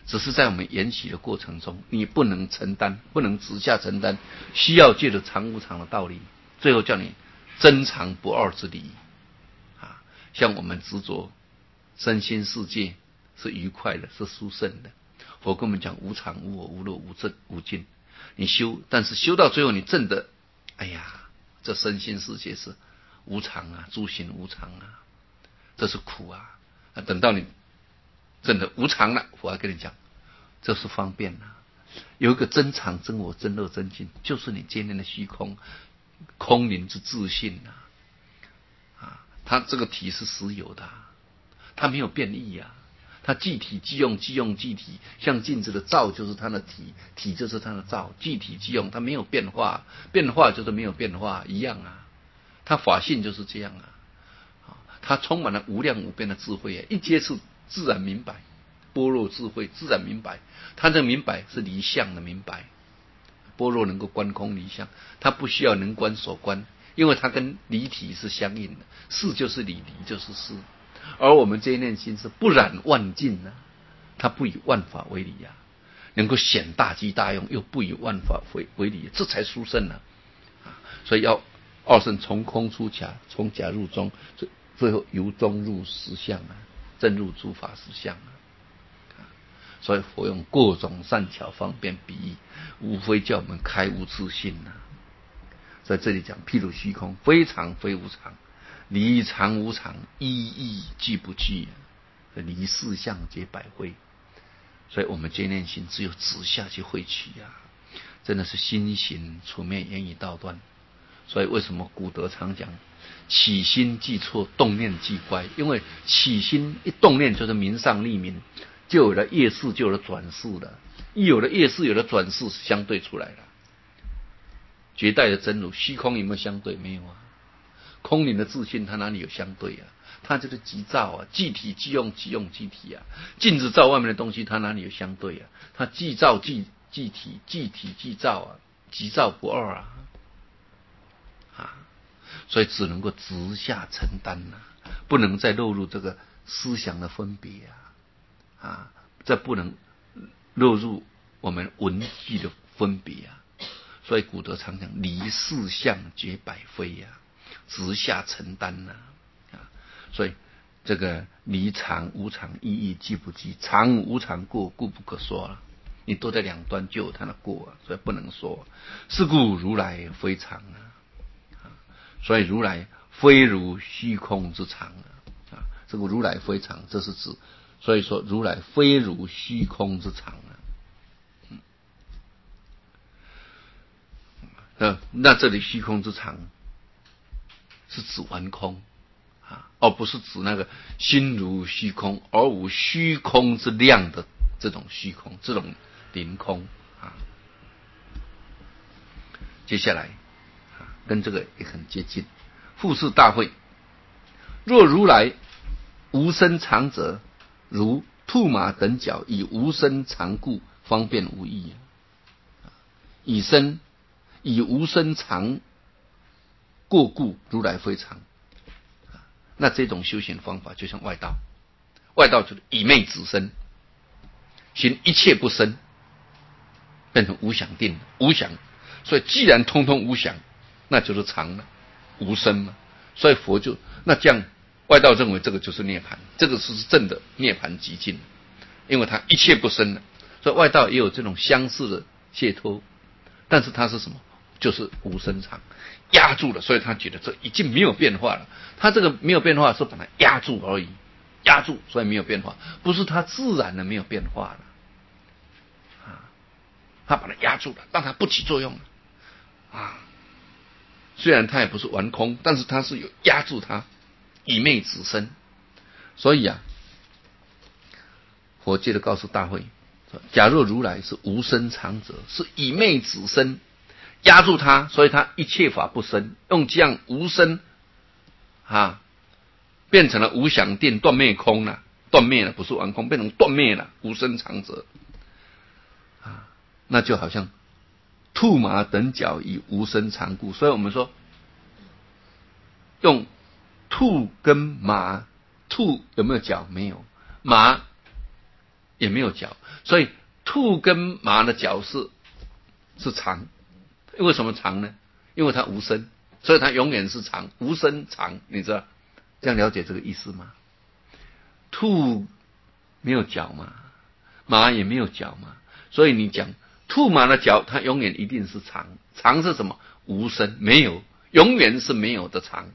只是在我们研习的过程中，你不能承担，不能直下承担，需要借着常无常的道理，最后叫你真常不二之理啊。像我们执着身心世界是愉快的，是殊胜的。佛跟我们讲无常、无我、无乐、无正、无尽。你修，但是修到最后，你证的，哎呀，这身心世界是无常啊，诸行无常啊，这是苦啊。啊等到你证的无常了，我还跟你讲，这是方便啊。有一个真常、真我、真乐、真净，就是你今天的虚空，空灵之自信啊。啊，它这个体是实有的、啊，它没有变异啊。它即体即用，即用即体，像镜子的照就是它的体，体就是它的照，即体即用，它没有变化，变化就是没有变化一样啊。它法性就是这样啊，它充满了无量无边的智慧啊，一接触自然明白，般若智慧自然明白。它这明白是离相的明白，般若能够观空离相，它不需要能观所观，因为它跟离体是相应的，是就是理，理就是事。而我们这一念心是不染万境啊，它不以万法为理啊，能够显大机大用，又不以万法为为理，这才殊胜啊！所以要二圣从空出假，从假入中，最后由中入实相啊，正入诸法实相啊。所以佛用各种善巧方便比喻，无非叫我们开悟自信啊。在这里讲，譬如虚空，非常非无常。离常无常，一意俱不具，离四相皆百会。所以我们这念心只有直下去会取啊，真的是心行处灭，言语道断。所以为什么古德常讲，起心即错，动念即乖？因为起心一动念就是明上立名，就有了业事，就有了转世了。一有了业事，有了转世，相对出来了。绝代的真如，虚空有没有相对？没有啊。空灵的自信，它哪里有相对啊？它就是即照啊，即体即用，即用即体啊。镜子照外面的东西，它哪里有相对啊？它即照即即体，即体即照啊，即照不二啊。啊，所以只能够直下承担啊，不能再落入这个思想的分别啊，啊，这不能落入我们文句的分别啊。所以古德常讲，离四相绝百非呀、啊。直下承担呢、啊，啊，所以这个离常无常，意义既不具，常无常过，故不可说了。你都在两端就有它的过、啊，所以不能说。是故如来非常啊，啊所以如来非如虚空之常啊，啊，这个如来非常，这是指，所以说如来非如虚空之常啊。嗯，那那这里虚空之常。是指完空啊，而不是指那个心如虚空而无虚空之量的这种虚空，这种凌空啊。接下来啊，跟这个也很接近。复是大会，若如来无生常者，如兔马等角，以无生常故，方便无益。以生以无生常过故，如来非常。那这种修行方法就像外道，外道就是以昧止身，行一切不生，变成无想定，无想。所以既然通通无想，那就是常了，无生嘛。所以佛就那这样，外道认为这个就是涅槃，这个是正的涅槃极境，因为他一切不生了。所以外道也有这种相似的解脱，但是他是什么？就是无生常，压住了，所以他觉得这已经没有变化了。他这个没有变化是把它压住而已，压住，所以没有变化，不是他自然的没有变化了啊，他把它压住了，让它不起作用了啊。虽然他也不是完空，但是他是有压住他，以昧止身。所以啊，佛接着告诉大会，假若如来是无生常者，是以昧止身。压住他，所以他一切法不生，用这样无生啊，变成了无想定，断灭空了，断灭了，不是完空，变成断灭了，无生常者啊，那就好像兔马等角以无生常故。所以我们说，用兔跟马，兔有没有角？没有，马也没有脚，所以兔跟马的脚是是长。为什么长呢？因为它无声，所以它永远是长，无声长，你知道？这样了解这个意思吗？兔没有脚嘛，马也没有脚嘛，所以你讲兔马的脚，它永远一定是长。长是什么？无声，没有，永远是没有的长。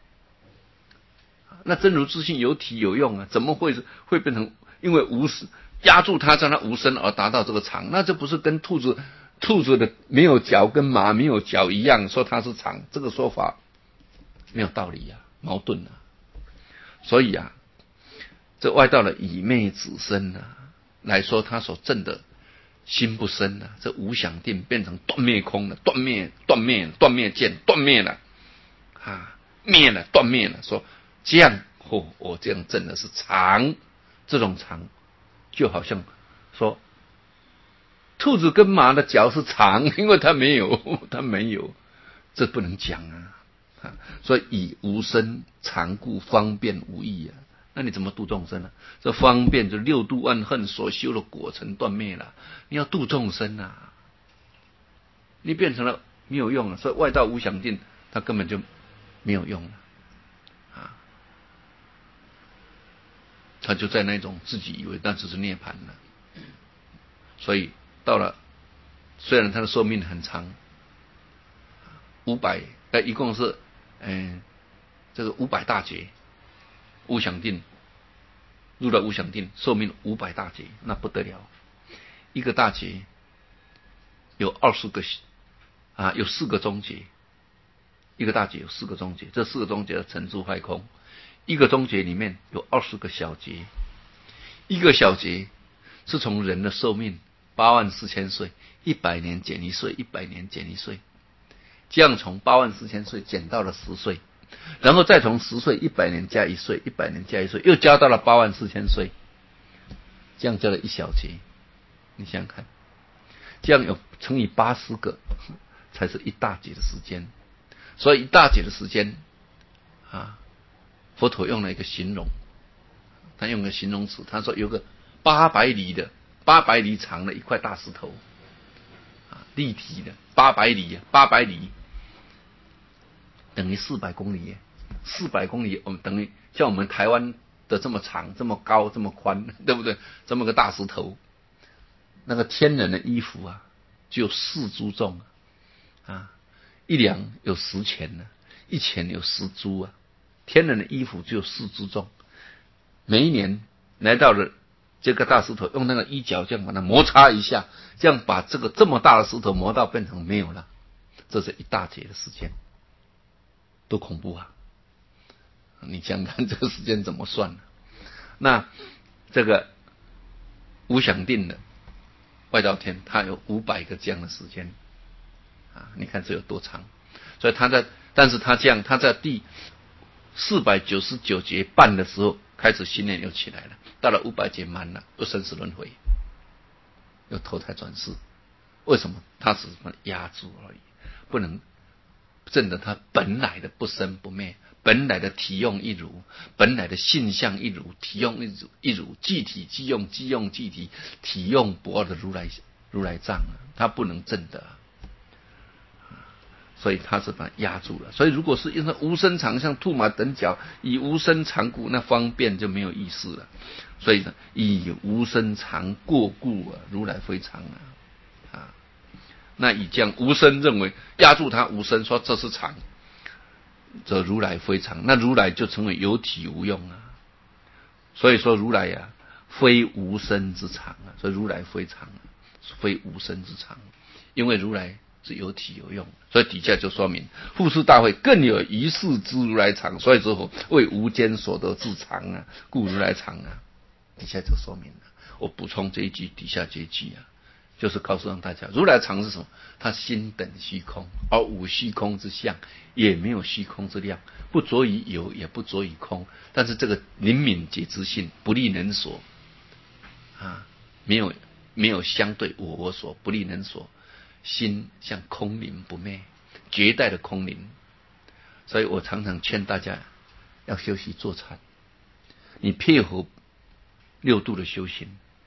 那真如自性有体有用啊，怎么会会变成因为无声压住它，让它无声而达到这个长？那这不是跟兔子兔子的没有脚跟马没有脚一样，说它是长？这个说法没有道理啊，矛盾啊。所以啊，这外道的以昧止身啊来说，他所证的心不生啊，这无想定变成断灭空了，断灭断灭断灭见断灭了啊，灭了断灭了，说这样哦，我这样证的是常，这种常就好像说兔子跟马的脚是长，因为它没有，它没有，这不能讲啊。啊所以以无生常故，方便无益啊。那你怎么度众生呢？这方便就六度万恨所修的果成断灭了。你要度众生啊，你变成了没有用了。所以外道无想定，它根本就没有用了啊。他就在那种自己以为那只是涅槃了。所以到了，虽然他的寿命很长，五百，呃，一共是嗯、呃、这个五百大劫。无想定入了无想定，寿命五百大劫，那不得了。一个大劫有二十个啊，有四个中劫。一个大劫有四个中劫，这四个中劫的成住坏空。一个中劫里面有二十个小劫，一个小劫是从人的寿命八万四千岁，一百年减一岁，一百年减一岁，这样从八万四千岁减到了十岁。然后再从十岁一百年加一岁，一百年加一岁，又加到了八万四千岁，这样加了一小节。你想想看，这样有乘以八十个，才是一大劫的时间。所以一大劫的时间啊，佛陀用了一个形容，他用个形容词，他说有个八百里的八百里长的一块大石头啊，立体的八百里，八百里。等于四百公里，四百公里，我们等于像我们台湾的这么长、这么高、这么宽，对不对？这么个大石头，那个天人的衣服啊，只有四铢重啊，一两有十钱呢，一钱有十铢啊，天人的衣服只有四铢重。每一年来到了这个大石头，用那个衣角这样把它摩擦一下，这样把这个这么大的石头磨到变成没有了，这是一大劫的时间。多恐怖啊！你想想看这个时间怎么算呢？那这个无想定的外道天，它有五百个这样的时间啊！你看这有多长？所以他在，但是他这样，他在第四百九十九节半的时候，开始信念又起来了。到了五百节满了，又生死轮回，又投胎转世。为什么？他只是压住而已，不能证得他本来的不生不灭，本来的体用一如，本来的性相一如，体用一如，一如即体即用，即用即体，体用不二的如来如来藏啊，他不能证得，所以他是把它压住了。所以如果是因为无生常像兔马等角，以无生常故，那方便就没有意思了。所以呢，以无生常过故啊，如来非常啊啊。那以这样无生认为压住他无生，说这是常，则如来非常，那如来就成为有体无用啊。所以说如来呀、啊，非无生之常啊，所以如来非常，非无生之常，因为如来是有体有用，所以底下就说明复次大会更有一世之如来常，所以之后为无间所得之常啊，故如来常啊。底下就说明了，我补充这一句，底下这一句啊。就是告诉让大家，如来常是什么？他心等虚空，而无虚空之相，也没有虚空之量，不着于有，也不着于空。但是这个灵敏解之性，不立能所啊，没有没有相对我我所，不立能所，心像空灵不灭，绝代的空灵。所以我常常劝大家要修习坐禅，你配合六度的修行。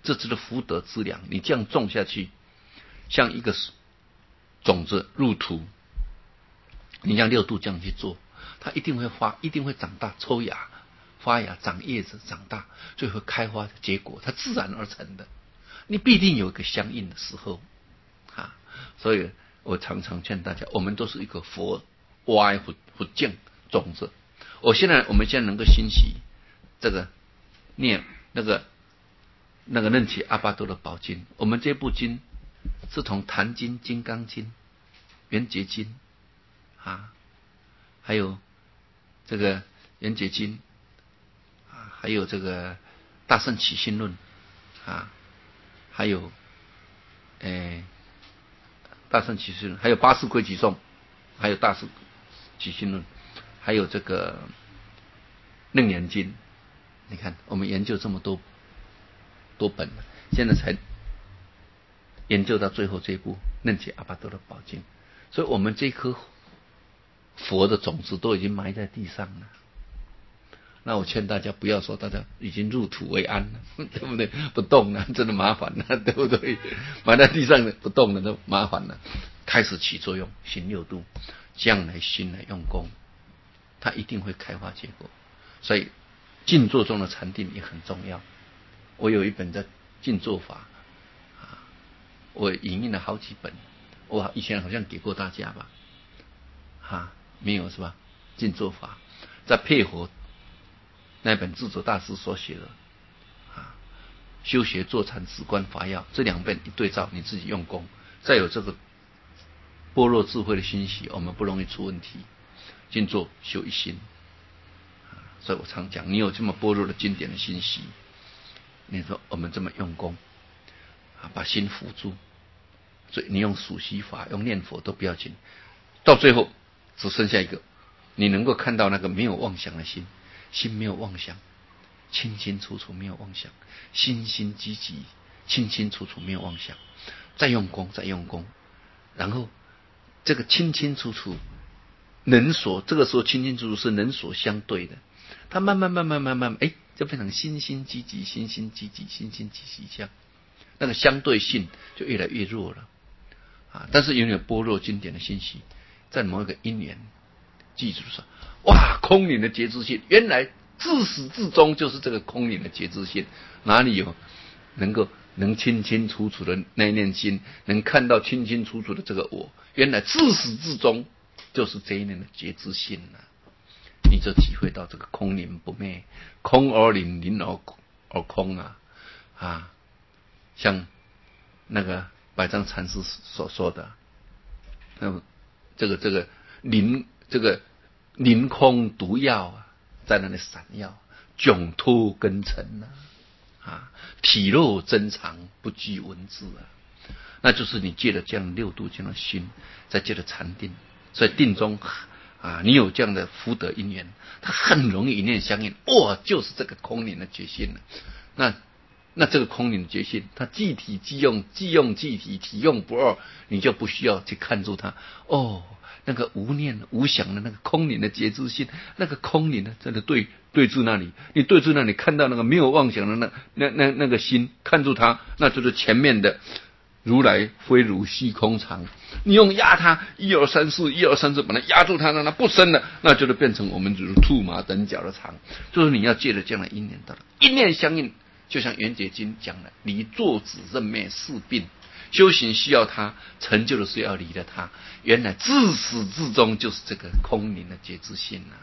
这只是福德之粮，你这样种下去，像一个种子入土，你像六度这样去做，它一定会发，一定会长大，抽芽、发芽、长叶子、长大，最后开花的结果，它自然而成的。你必定有一个相应的时候啊！所以我常常劝大家，我们都是一个佛歪佛佛境种子。我现在我们现在能够欣喜这个念那个那个任起阿巴多的宝经，我们这部经是从坛经、金刚经、圆觉经啊，还有这个圆觉经啊，还有这个大圣起信论啊，还有诶大圣起信论，还有八识归集颂，还有大圣起信论，还有这个楞严经。你看我们研究这么多多本了，现在才研究到最后这一部任起阿巴多的宝经，所以我们这颗佛的种子都已经埋在地上了。那我劝大家不要说大家已经入土为安了，对不对？不动了，真的麻烦了，对不对？埋在地上的不动了，都麻烦了。开始起作用，行六度，将来心来用功，它一定会开花结果。所以静坐中的禅定也很重要。我有一本叫《静坐法》啊，我引印了好几本，我以前好像给过大家吧？哈，没有是吧？静坐法再配合那本智者大师所写的啊，修学坐禅止观法要，这两本一对照，你自己用功，再有这个般若智慧的欣喜，我们不容易出问题。静坐修一心，所以我常讲，你有这么般若的经典的欣喜，你说我们这么用功啊，把心扶住，所以你用数息法、用念佛都不要紧，到最后只剩下一个，你能够看到那个没有妄想的心，心没有妄想，清清楚楚没有妄想，心心积极，清清楚楚没有妄想，再用功，再用功，然后这个清清楚楚能所，这个时候清清楚楚是能所相对的，它慢慢慢慢慢慢，哎，就变成心心积极，心心积极，心心积极相，那个相对性就越来越弱了啊！但是拥有般若经典的信息，在某一个因缘记住说，哇，空灵的觉知性，原来自始至终就是这个空灵的觉知性，哪里有能够能清清楚楚的那一念心，能看到清清楚楚的这个我，原来自始至终就是这一念的觉知性啊！你就体会到这个空灵不灭，空而灵，灵而而空啊啊！像那个百丈禅师所说的，那么这个这个灵这个灵空毒药啊，在那里闪耀，迥脱根尘啊，啊，体肉真常，不拘文字啊，那就是你借了这样六度这样的心，再借了禅定，所以定中啊，你有这样的福德因缘，它很容易一念相应，哇，就是这个空灵的觉性了。那那这个空灵的觉性，它即体即用，即用即体，体用不二，你就不需要去看住它。哦，那个无念无想的那个空灵的觉知性，那个空灵呢，真的对对住那里，你对住那里看到那个没有妄想的那那那那个心，看住它，那就是前面的如来非如虚空常。你用压它一二三四一二三四把它压住它，让它不生了，那就是变成我们如兔马等角的常。就是你要借着这样的因缘，到了一念相应，就像圆觉经讲的，离坐止任灭四病，修行需要它，成就的是要离了它。原来自始至终就是这个空灵的觉知性啊！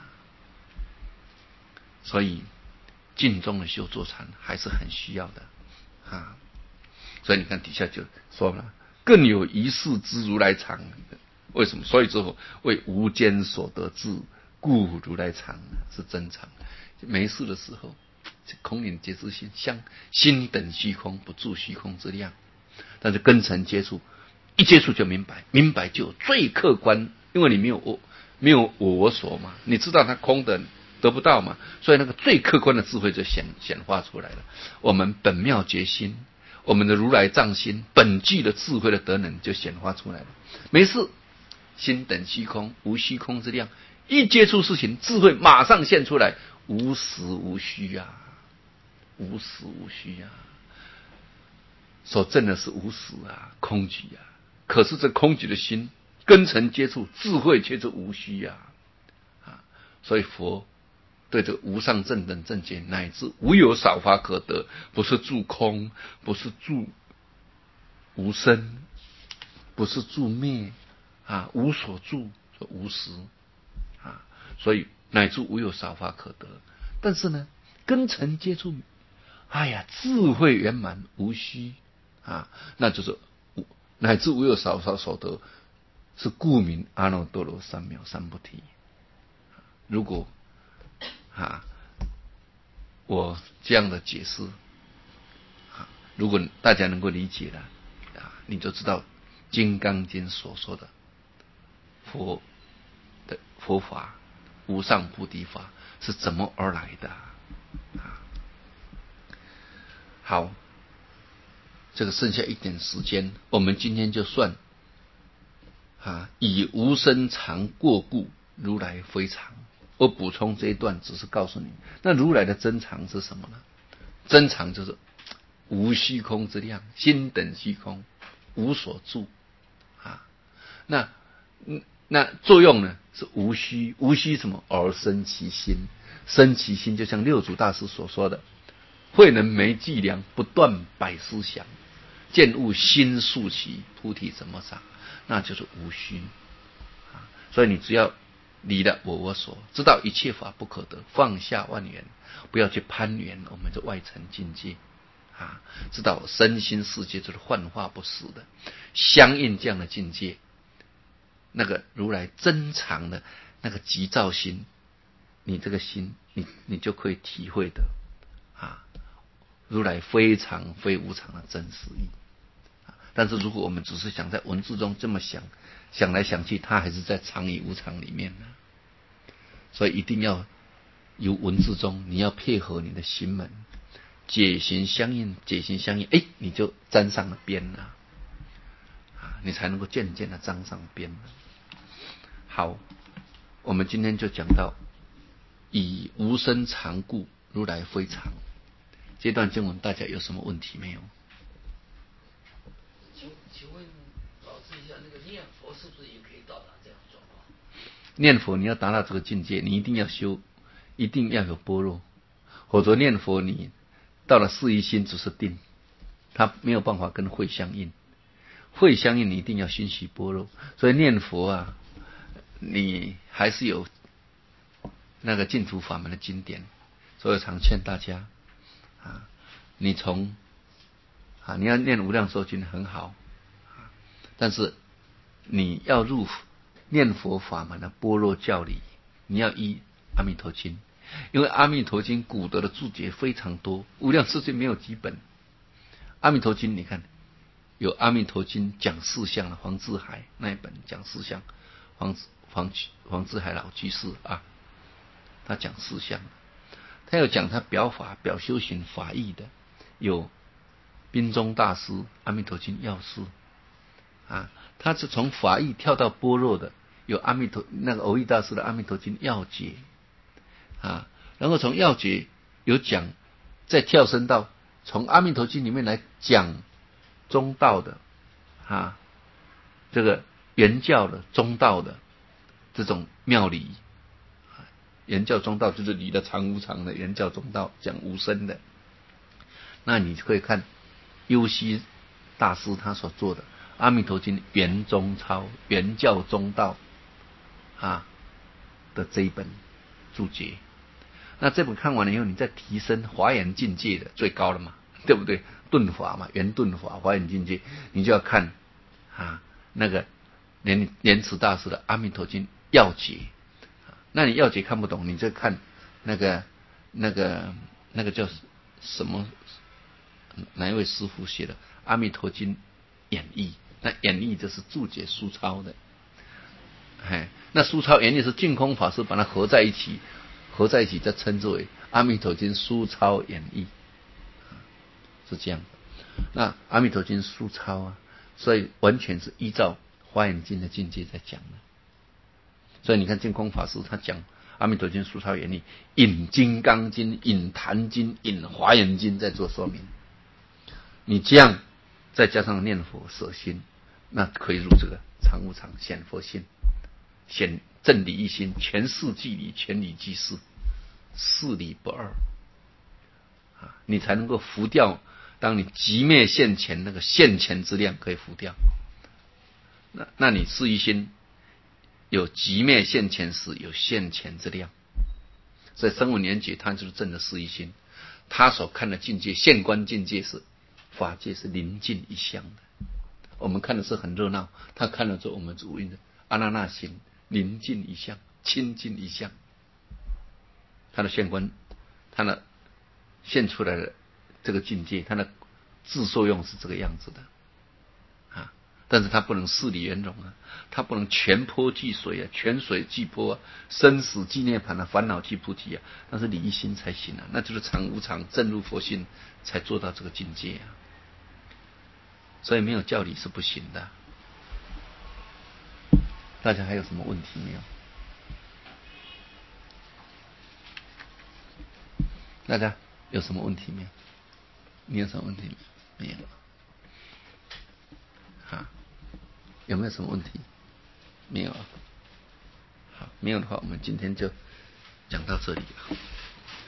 所以静中的修坐禅还是很需要的啊。所以你看底下就说了，更有一世之如来常。为什么？所以之后为无间所得智，故如来常是真常。没事的时候，空灵觉知心，像心等虚空，不住虚空之量。但是跟尘接触，一接触就明白，明白就最客观，因为你没有我，没有我我所嘛，你知道它空的得不到嘛，所以那个最客观的智慧就显显化出来了。我们本妙觉心，我们的如来藏心，本具的智慧的德能就显化出来了。没事，心等虚空，无虚空之量，一接触事情，智慧马上现出来，无实无虚啊，无实无虚啊。 所证的是无实啊，空寂啊。可是这空寂的心，根尘接触，智慧却是无虚啊。啊，所以佛对这个无上正等正觉，乃至无有少法可得，不是住空，不是住无生，不是住灭啊，无所住，就无实啊。所以乃至无有少法可得，但是呢，根尘接触，哎呀，智慧圆满无虚啊，那就是乃至无有少法所得，是故名阿耨多罗三藐三菩提。如果啊，我这样的解释啊，如果大家能够理解了啊，你就知道《金刚经》所说的佛的佛法无上菩提法是怎么而来的啊。好，这个剩下一点时间，我们今天就算啊，以无生常过故，如来非常。我补充这一段，只是告诉你，那如来的真常是什么呢？真常就是无虚空之量，心等虚空，无所住啊。那那作用呢是无虚，无虚什么？而生其心，生其心就像六祖大师所说的：“慧能没计量，不断百思想，见悟心速起，菩提怎么长？”那就是无虚啊。所以你只要离了我我所，知道一切法不可得，放下万缘，不要去攀缘我们的外层境界啊，知道身心世界就是幻化不实的，相应这样的境界，那个如来真常的那个急躁心，你这个心，你你就可以体会的啊，如来非常非无常的真实义。但是如果我们只是想在文字中这么想，想来想去，它还是在常与无常里面呢。所以一定要由文字中，你要配合你的行门，解行相应，解行相应，哎，你就沾上了边了啊，你才能够渐渐的沾上边了。好，我们今天就讲到以无生常故，如来非常。这段经文大家有什么问题没有？ 请请问老师一下，那个念佛是不是也可以到达这样的状况？ 念佛你要达到这个境界，你一定要修，一定要有般若，否则念佛你到了四一心只是定，它没有办法跟慧相应。慧相应你一定要熏习般若，所以念佛啊，你还是有那个净土法门的经典，所以常劝大家啊，你从啊你要念无量寿经很好啊，但是你要入念佛法门的般若教理，你要依阿弥陀经，因为阿弥陀经古德的注解非常多，无量世界没有几本。阿弥陀经你看有阿弥陀经讲四相的黄志海那一本讲四相，黄黄黄志海老居士啊，他讲四相，他有讲他表法表修行法义的，有宾中大师阿弥陀经要事啊，他是从法义跳到般若的，有阿弥陀那个蕅益大师的阿弥陀经要解啊，然后从要解有讲，再跳升到从阿弥陀经里面来讲中道的啊，这个原教的中道的这种妙理，原教中道就是理的常无常的原教中道，讲无生的。那你可以看优西大师他所做的阿弥陀经原中抄原教中道啊的这一本注解，那这本看完了以后，你再提升华严境界的最高了嘛，对不对？顿法嘛，圆顿法华严境界，你就要看啊那个莲莲池大师的阿弥陀经要解，那你要解看不懂，你再看那个那个那个叫什么哪一位师父写的阿弥陀经演义，那演义就是注解书抄的，哎，那书抄演义是净空法师把它合在一起，合在一起再称之为阿弥陀经书抄演义，是这样的。那阿弥陀经书抄啊，所以完全是依照华严经的境界在讲的。所以你看净空法师他讲阿弥陀经书抄演义，引金刚经、引坛经、引华严经在做说明。你这样再加上念佛舍心，那可以入这个常无常显佛性，显正理一心，全事即理，全理即事，事理不二啊，你才能够拂掉。当你寂灭现前，那个现前之量可以拂掉。那那你事一心有寂灭现前时，有现前之量。所以声闻缘觉他就是证的事一心，他所看的境界，现观境界是法界是宁静一相的。我们看的是很热闹，他看的是我们主因的阿那那心，宁静一相，清净一相。他的现观，他的现出来的这个境界，它的自受用是这个样子的啊，但是它不能事理圆融啊，它不能全波即水啊，全水即波啊，生死即涅槃啊，烦恼即菩提啊，那是理一心才行啊，那就是常无常正入佛性才做到这个境界啊，所以没有教理是不行的。大家还有什么问题没有？大家有什么问题没有？你有什么问题没有？好，有没有什么问题？没有啊。好，没有的话，我们今天就讲到这里了。